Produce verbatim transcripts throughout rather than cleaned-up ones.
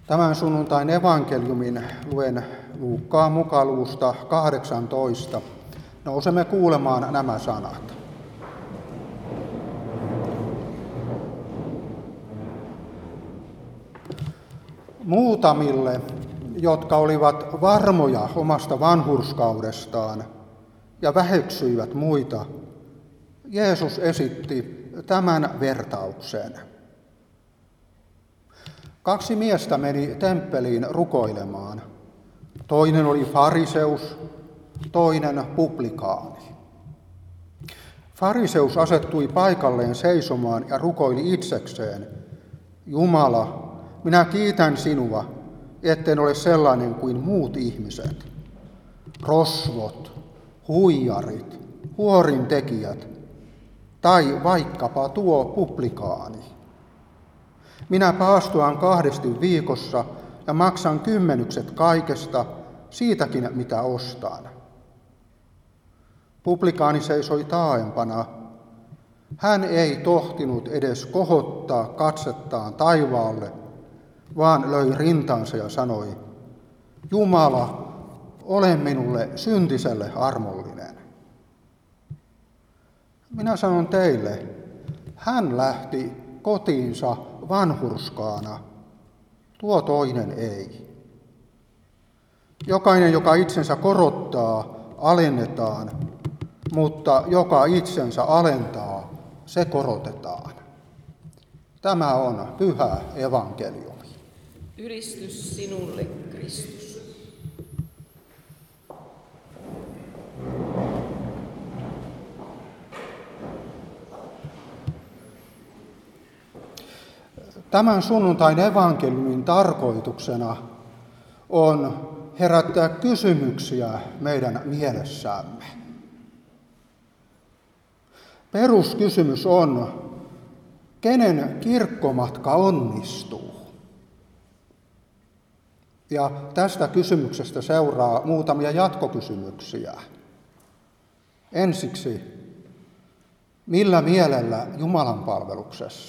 Tämän sunnuntain evankeliumin luen Luukkaan mukaan luvusta kahdeksantoista. Nousemme kuulemaan nämä sanat. Muutamille, jotka olivat varmoja omasta vanhurskaudestaan ja väheksyivät muita, Jeesus esitti tämän vertauksen. Kaksi miestä meni temppeliin rukoilemaan. Toinen oli fariseus, toinen publikaani. Fariseus asettui paikalleen seisomaan ja rukoili itsekseen: Jumala, minä kiitän sinua, etten ole sellainen kuin muut ihmiset, rosvot, huijarit, huorintekijät tai vaikkapa tuo publikaani. Minä paastoan kahdesti viikossa ja maksan kymmenykset kaikesta, siitäkin mitä ostan. Publikaani seisoi taaempana. Hän ei tohtinut edes kohottaa katsettaan taivaalle, vaan löi rintaansa ja sanoi: Jumala, ole minulle syntiselle armollinen. Minä sanon teille, hän lähti kotiinsa vanhurskaana, tuo toinen ei. Jokainen, joka itsensä korottaa, alennetaan, mutta joka itsensä alentaa, se korotetaan. Tämä on pyhä evankeliumi. Ylistys sinulle, Kristus. Tämän sunnuntain evankeliumin tarkoituksena on herättää kysymyksiä meidän mielessämme. Peruskysymys on, kenen kirkkomatka onnistuu? Ja tästä kysymyksestä seuraa muutamia jatkokysymyksiä. Ensiksi, millä mielellä Jumalan palveluksessa?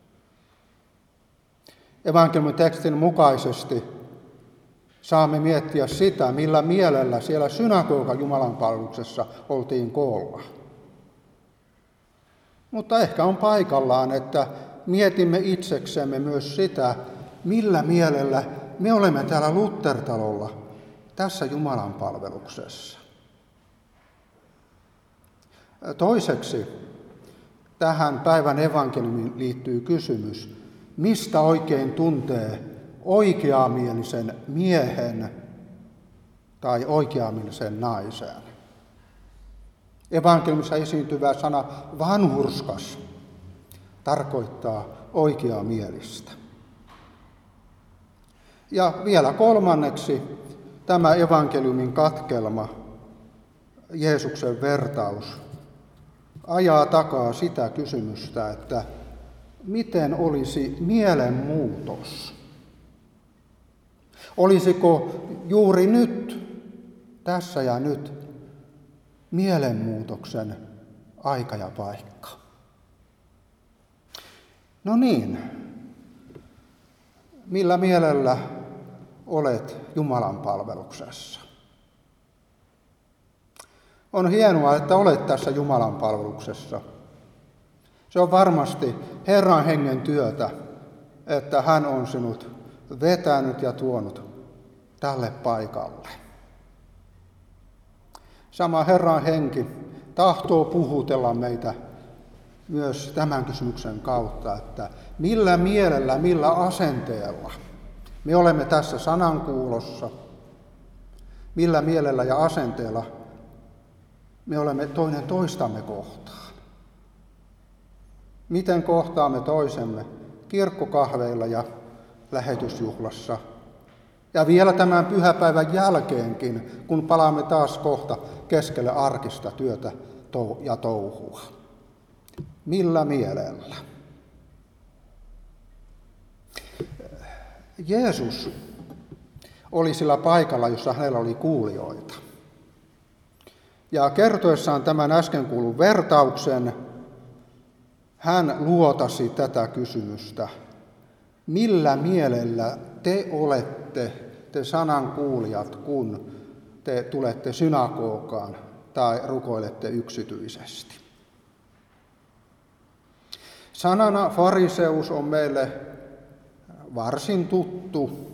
Evankeliumin tekstin mukaisesti saamme miettiä sitä, millä mielellä siellä synagogan Jumalan palveluksessa oltiin koolla. Mutta ehkä on paikallaan, että mietimme itseksemme myös sitä, millä mielellä me olemme täällä Luthertalolla tässä Jumalan palveluksessa. Toiseksi tähän päivän evankeliumiin liittyy kysymys, mistä oikein tuntee oikeamielisen miehen tai oikeamielisen naisen. Evankeliumissa esiintyvä sana vanhurskas tarkoittaa oikeamielistä. Ja vielä kolmanneksi tämä evankeliumin katkelma, Jeesuksen vertaus, ajaa takaa sitä kysymystä, että miten olisi mielenmuutos? Olisiko juuri nyt, tässä ja nyt, mielenmuutoksen aika ja paikka? No niin, millä mielellä olet Jumalan palveluksessa? On hienoa, että olet tässä Jumalan palveluksessa. Se on varmasti Herran hengen työtä, että hän on sinut vetänyt ja tuonut tälle paikalle. Sama Herran henki tahtoo puhutella meitä myös tämän kysymyksen kautta, että millä mielellä, millä asenteella me olemme tässä sanankuulossa, millä mielellä ja asenteella me olemme toinen toistamme kohtaan. Miten kohtaamme toisemme kirkkokahveilla ja lähetysjuhlassa ja vielä tämän pyhäpäivän jälkeenkin, kun palaamme taas kohta keskelle arkista työtä ja touhua. Millä mielellä? Jeesus oli sillä paikalla, jossa hänellä oli kuulijoita. Ja kertoessaan tämän äsken kuulun vertauksen, hän luotasi tätä kysymystä. millä mielellä te olette, te sanan kuulijat, kun te tulette synagogaan tai rukoilette yksityisesti. Sanana fariseus on meille varsin tuttu.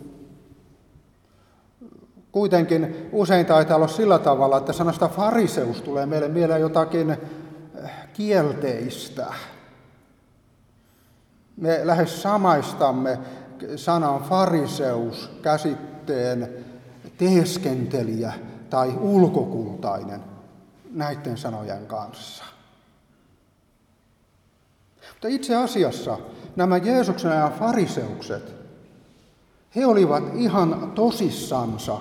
Kuitenkin usein taitaa olla sillä tavalla, että sanasta fariseus tulee meille mieleen jotakin kielteistä. Me lähes samaistamme sanan fariseus käsitteen teeskentelijä tai ulkokultainen näiden sanojen kanssa. Mutta itse asiassa nämä Jeesuksen ajan fariseukset, he olivat ihan tosissansa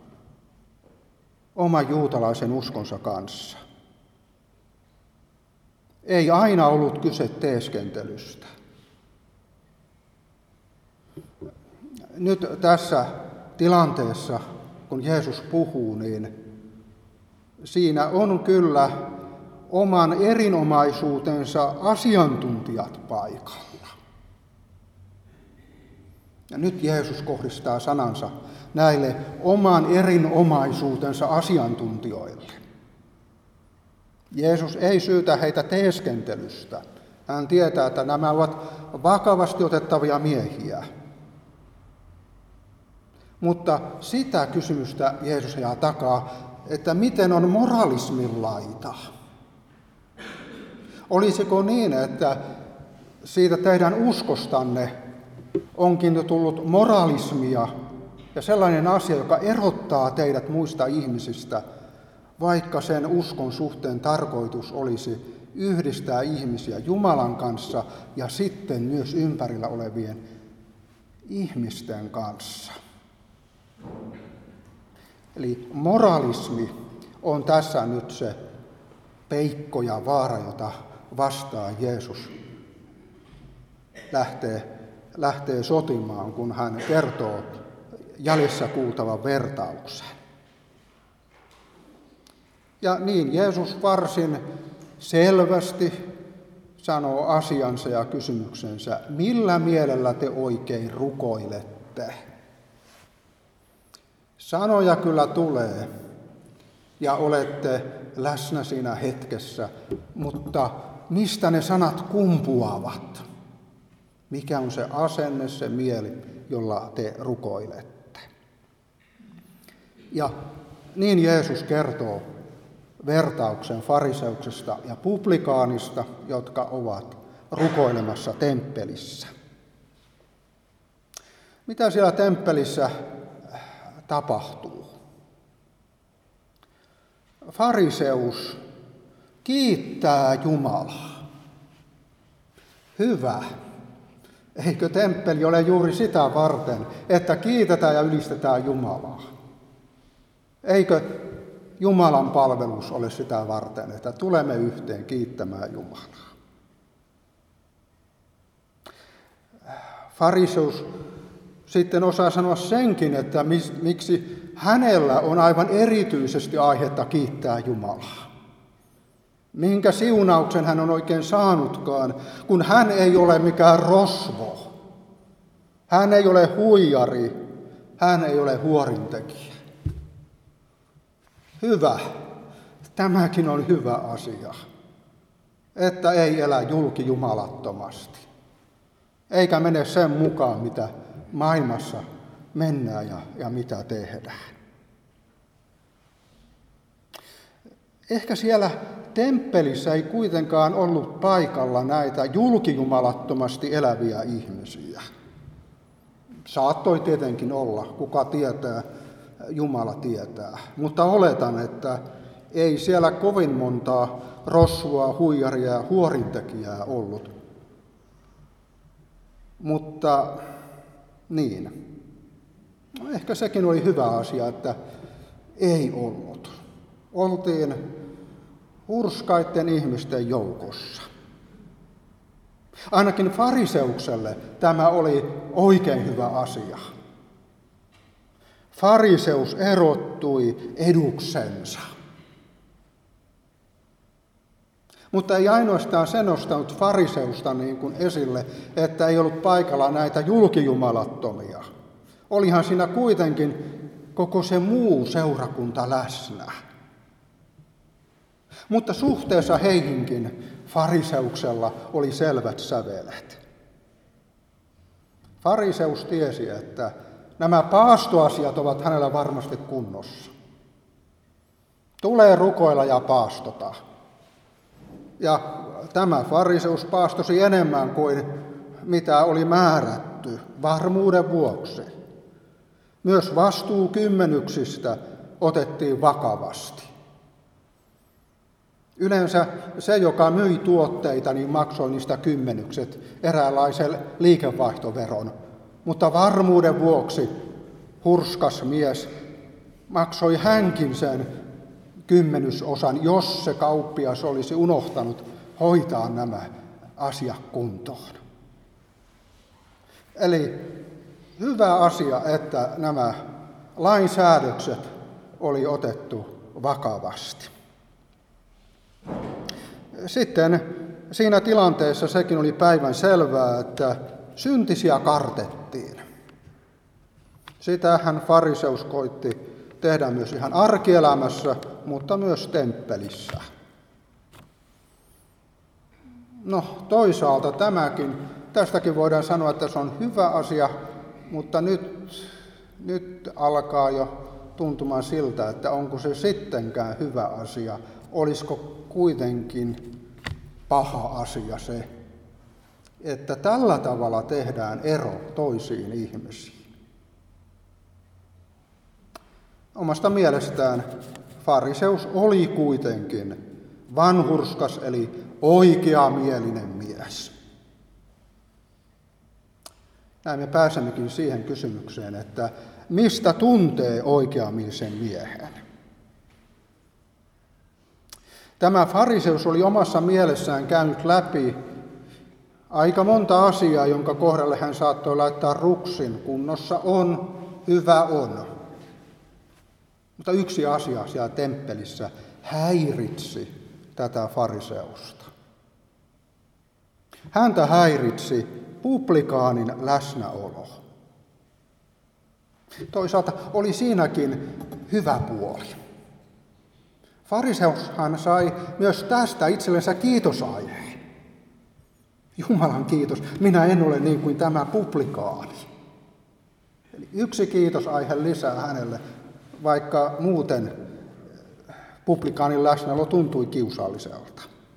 oman juutalaisen uskonsa kanssa. Ei aina ollut kyse teeskentelystä. Nyt tässä tilanteessa, kun Jeesus puhuu, niin siinä on kyllä oman erinomaisuutensa asiantuntijat paikalla. Ja nyt Jeesus kohdistaa sanansa näille oman erinomaisuutensa asiantuntijoille. Jeesus ei syytä heitä teeskentelystä. Hän tietää, että nämä ovat vakavasti otettavia miehiä. Mutta sitä kysymystä Jeesus ajaa takaa, että miten on moralismin laita. Olisiko niin, että siitä teidän uskostanne onkin tullut moralismia ja sellainen asia, joka erottaa teidät muista ihmisistä, vaikka sen uskon suhteen tarkoitus olisi yhdistää ihmisiä Jumalan kanssa ja sitten myös ympärillä olevien ihmisten kanssa. Eli moralismi on tässä nyt se peikko ja vaara, jota vastaan Jeesus lähtee, lähtee sotimaan, kun hän kertoo jäljessä kuultavan vertauksen. Ja niin Jeesus varsin selvästi sanoo asiansa ja kysymyksensä, millä mielellä te oikein rukoilette. Sanoja kyllä tulee ja olette läsnä siinä hetkessä, mutta mistä ne sanat kumpuavat? Mikä on se asenne, se mieli, jolla te rukoilette? Ja niin Jeesus kertoo vertauksen fariseuksesta ja publikaanista, jotka ovat rukoilemassa temppelissä. Mitä siellä temppelissä tapahtuu? Fariseus kiittää Jumalaa. Hyvä. Eikö temppeli ole juuri sitä varten, että kiitetään ja ylistetään Jumalaa? Eikö Jumalan palvelus ole sitä varten, että tulemme yhteen kiittämään Jumalaa? Fariseus sitten osaa sanoa senkin, että miksi hänellä on aivan erityisesti aihetta kiittää Jumalaa. Minkä siunauksen hän on oikein saanutkaan, kun hän ei ole mikään rosvo. Hän ei ole huijari, hän ei ole huorintekijä. Hyvä, tämäkin on hyvä asia, että ei elä julkijumalattomasti, eikä mene sen mukaan, mitä maailmassa mennään ja, ja mitä tehdään. Ehkä siellä temppelissä ei kuitenkaan ollut paikalla näitä julkijumalattomasti eläviä ihmisiä. Saattoi tietenkin olla, kuka tietää, Jumala tietää. Mutta oletan, että ei siellä kovin montaa rosvoa, huijaria ja huorintekijää ollut. Mutta niin, no, ehkä sekin oli hyvä asia, että ei ollut. Oltiin hurskaiden ihmisten joukossa. Ainakin fariseukselle tämä oli oikein hyvä asia. Fariseus erottui eduksensa. Mutta ei ainoastaan se nostanut fariseusta niin kuin esille, että ei ollut paikalla näitä julkijumalattomia. Olihan siinä kuitenkin koko se muu seurakunta läsnä. Mutta suhteessa heihinkin fariseuksella oli selvät sävelet. Fariseus tiesi, että nämä paastoasiat ovat hänellä varmasti kunnossa. Tulee rukoilla ja paastota. Ja tämä fariseus paastosi enemmän kuin mitä oli määrätty varmuuden vuoksi. Myös vastuu kymmenyksistä otettiin vakavasti. Yleensä se, joka myi tuotteita, niin maksoi niistä kymmenykset eräänlaisen liikevaihtoveron. Mutta varmuuden vuoksi hurskas mies maksoi hänkin sen kymmenysosan, jos se kauppias olisi unohtanut hoitaa nämä asiat kuntoon. Eli hyvä asia, että nämä lainsäädökset oli otettu vakavasti. Sitten siinä tilanteessa sekin oli päivän selvää, että syntisiä kartettiin. Sitähän fariseus koitti tehdä myös ihan arkielämässä, mutta myös temppelissä. No toisaalta tämäkin, tästäkin voidaan sanoa, että se on hyvä asia, mutta nyt, nyt alkaa jo tuntumaan siltä, että onko se sittenkään hyvä asia. Olisiko kuitenkin paha asia se, että tällä tavalla tehdään ero toisiin ihmisiin. Omasta mielestään fariseus oli kuitenkin vanhurskas eli oikeamielinen mies. Näin me pääsemmekin siihen kysymykseen, että mistä tuntee oikeamielisen miehen. Tämä fariseus oli omassa mielessään käynyt läpi aika monta asiaa, jonka kohdalle hän saattoi laittaa ruksin. Kunnossa on, hyvä on. Mutta yksi asia siellä temppelissä häiritsi tätä fariseusta. Häntä häiritsi publikaanin läsnäolo. Toisaalta oli siinäkin hyvä puoli. Fariseushan sai myös tästä itsellensä kiitosaiheen. Jumalan kiitos, minä en ole niin kuin tämä publikaani. Eli yksi kiitosaihe lisää hänelle, vaikka muuten publikaanin läsnäolo tuntui kiusalliselta.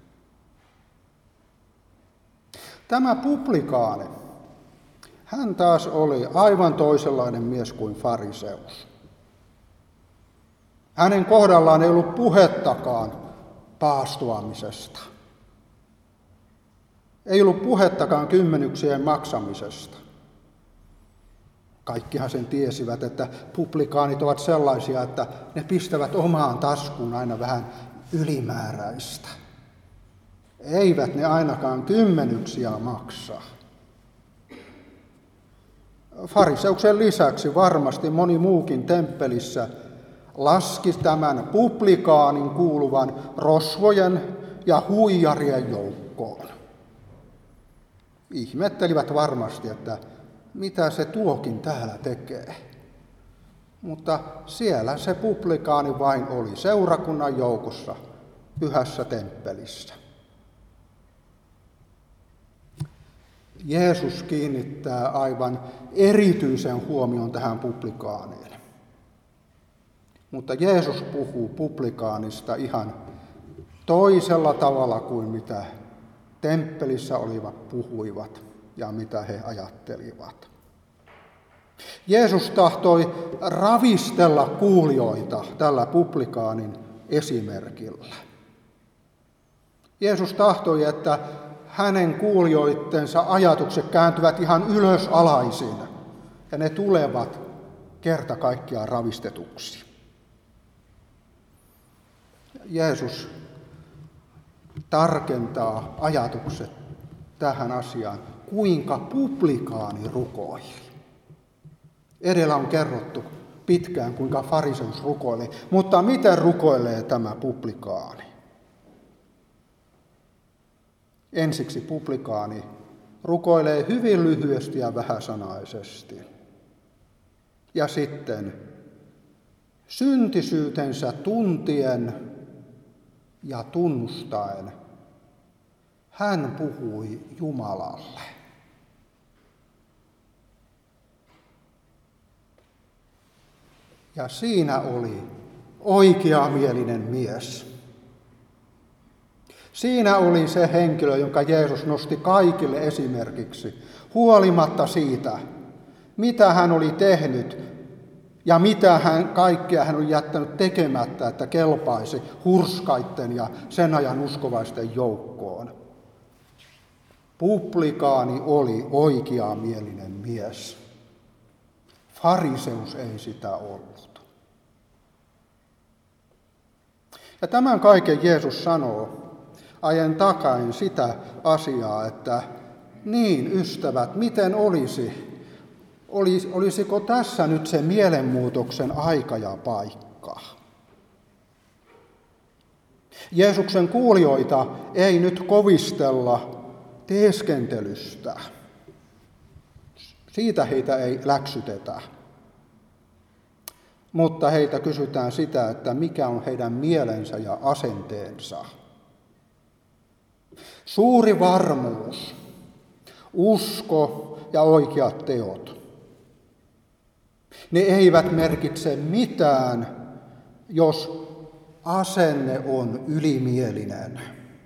Tämä publikaani, hän taas oli aivan toisenlainen mies kuin fariseus. Hänen kohdallaan ei ollut puhettakaan paastoamisesta. Ei ollut puhettakaan kymmenyksien maksamisesta. Kaikkihan sen tiesivät, että publikaanit ovat sellaisia, että ne pistävät omaan taskuun aina vähän ylimääräistä. Eivät ne ainakaan kymmenyksiä maksa. Fariseuksen lisäksi varmasti moni muukin temppelissä laski tämän publikaanin kuuluvan rosvojen ja huijarien joukkoon. Ihmettelivät varmasti, että mitä se tuokin täällä tekee. Mutta siellä se publikaani vain oli seurakunnan joukossa pyhässä temppelissä. Jeesus kiinnittää aivan erityisen huomion tähän publikaaniin. Mutta Jeesus puhuu publikaanista ihan toisella tavalla kuin mitä temppelissä olivat puhuivat ja mitä he ajattelivat. Jeesus tahtoi ravistella kuulijoita tällä publikaanin esimerkillä. Jeesus tahtoi, että hänen kuulijoittensa ajatukset kääntyvät ihan ylösalaisin ja ne tulevat kerta kaikkiaan ravistetuksi. Jeesus tarkentaa ajatukset tähän asiaan, kuinka publikaani rukoili. Edellä on kerrottu pitkään, kuinka fariseus rukoili, mutta miten rukoilee tämä publikaani? ensiksi publikaani rukoilee hyvin lyhyesti ja vähäsanaisesti. Ja sitten syntisyytensä tuntien ja tunnustaen hän puhui Jumalalle. Ja siinä oli oikeamielinen mies. Siinä oli se henkilö, jonka Jeesus nosti kaikille esimerkiksi, huolimatta siitä, mitä hän oli tehnyt ja mitä hän, kaikkea hän oli jättänyt tekemättä, että kelpaisi hurskaitten ja sen ajan uskovaisten joukkoon. Publikaani oli oikeamielinen mies. Fariseus ei sitä ollut. Ja tämän kaiken Jeesus sanoo ajan takain sitä asiaa, että niin ystävät, miten olisi, olis, olisiko tässä nyt se mielenmuutoksen aika ja paikka? Jeesuksen kuulijoita ei nyt kovistella teeskentelystä. Siitä heitä ei läksytetä. Mutta heitä kysytään sitä, että mikä on heidän mielensä ja asenteensa. Suuri varmuus, usko ja oikeat teot. Ne eivät merkitse mitään, jos asenne on ylimielinen.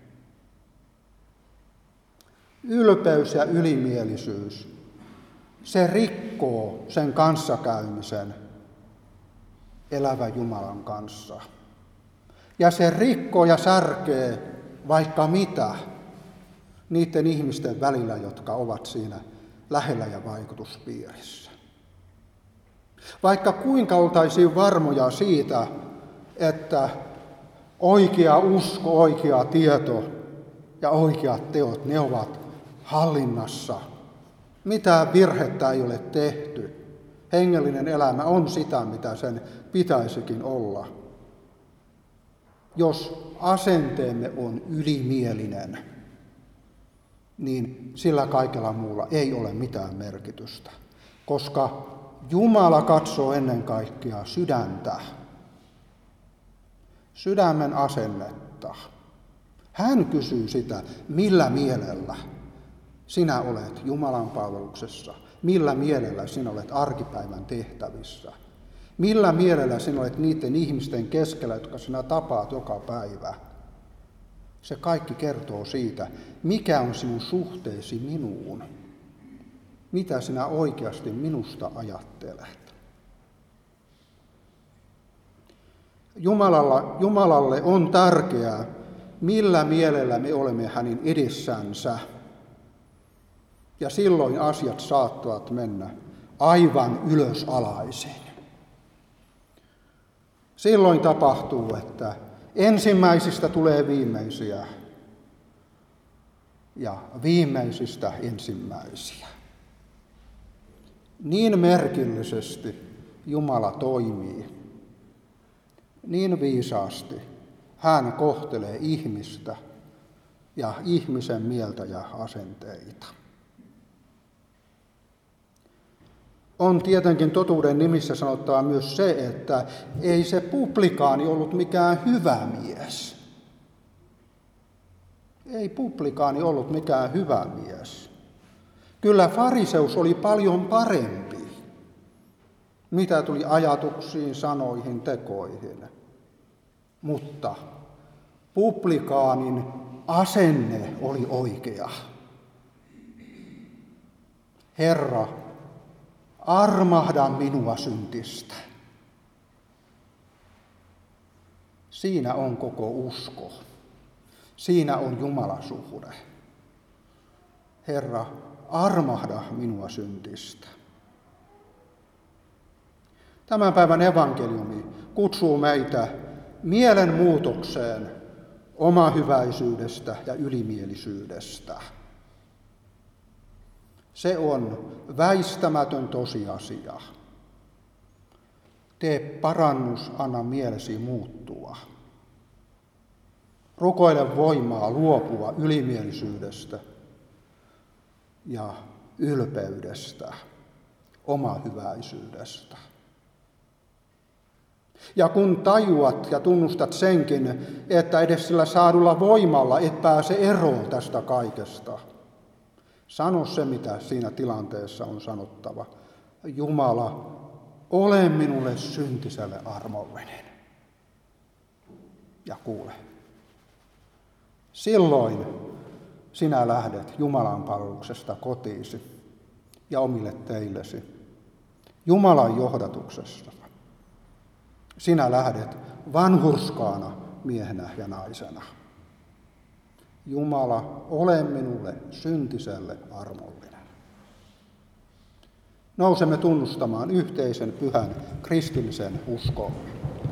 Ylpeys ja ylimielisyys, se rikkoo sen kanssakäymisen elävän Jumalan kanssa. Ja se rikkoo ja särkee vaikka mitä niiden ihmisten välillä, jotka ovat siinä lähellä ja vaikutuspiirissä. Vaikka kuinka oltaisiin varmoja siitä, että oikea usko, oikea tieto ja oikeat teot, ne ovat hallinnassa. Mitään virhettä ei ole tehty. Hengellinen elämä on sitä, mitä sen pitäisikin olla. Jos asenteemme on ylimielinen, niin sillä kaikella muulla ei ole mitään merkitystä, koska Jumala katsoo ennen kaikkea sydäntä, sydämen asennetta. Hän kysyy sitä, millä mielellä sinä olet Jumalan palveluksessa, millä mielellä sinä olet arkipäivän tehtävissä, millä mielellä sinä olet niiden ihmisten keskellä, jotka sinä tapaat joka päivä. Se kaikki kertoo siitä, mikä on sinun suhteesi minuun, mitä sinä oikeasti minusta ajattelet. Jumalalla, Jumalalle on tärkeää, millä mielellä me olemme hänen edessänsä. Ja silloin asiat saattavat mennä aivan ylösalaisin. Silloin tapahtuu, että ensimmäisistä tulee viimeisiä ja viimeisistä ensimmäisiä. Niin merkillisesti Jumala toimii, niin viisaasti hän kohtelee ihmistä ja ihmisen mieltä ja asenteita. On tietenkin totuuden nimissä sanottava myös se, että ei se publikaani ollut mikään hyvä mies. Ei publikaani ollut mikään hyvä mies. Kyllä fariseus oli paljon parempi, mitä tuli ajatuksiin, sanoihin, tekoihin. Mutta publikaanin asenne oli oikea. Herra, armahda minua syntistä. Siinä on koko usko. Siinä on Jumalasuhde. Herra, armahda minua syntistä. Tämän päivän evankeliumi kutsuu meitä mielenmuutokseen omahyväisyydestä ja ylimielisyydestä. Se on väistämätön tosiasia. Tee parannus, anna mielesi muuttua. Rukoile voimaa luopua ylimielisyydestä ja ylpeydestä, omahyväisyydestä. Ja kun tajuat ja tunnustat senkin, että edes sillä saadulla voimalla et pääse eroon tästä kaikesta, sano se, mitä siinä tilanteessa on sanottava. Jumala, ole minulle syntiselle armollinen. Ja kuule. Silloin sinä lähdet Jumalan palveluksesta kotiisi ja omille teillesi. Jumalan johdatuksesta. Sinä lähdet vanhurskaana miehenä ja naisena. Jumala, ole minulle syntiselle armollinen. Nousemme tunnustamaan yhteisen pyhän kristillisen uskon.